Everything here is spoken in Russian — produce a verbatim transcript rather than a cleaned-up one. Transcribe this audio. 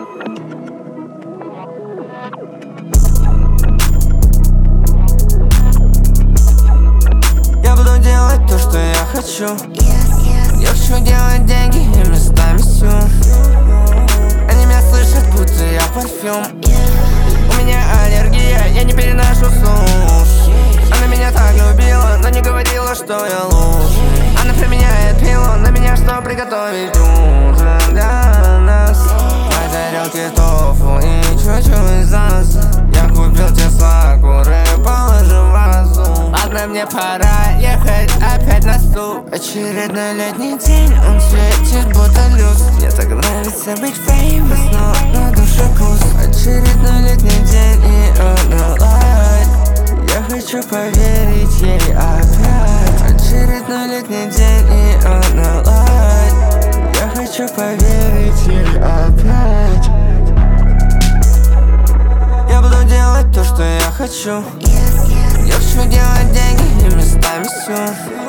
Я буду делать то, что я хочу. Я хочу делать деньги и местами всю. Они меня слышат, будто я парфюм. У меня аллергия, я не переношу суши. Она меня так любила, но не говорила, что я лучше. Она применяет пилу на меня, что приготовить ужин для нас. По тарелке тофу и чуть-чуть саса. Я купил те сакуры, положил в вазу. Ладно, мне пора ехать опять на стул. Очередной летний день, он светит будто люстр. Мне так нравится быть famous, но на душе пуст. Очередной летний день, и он улает. Я хочу поверить ей опять. Очередной летний день, и он улает. Я хочу поверить ей опять. Я буду делать то, что я хочу. Я хочу делать деньги и местами всю.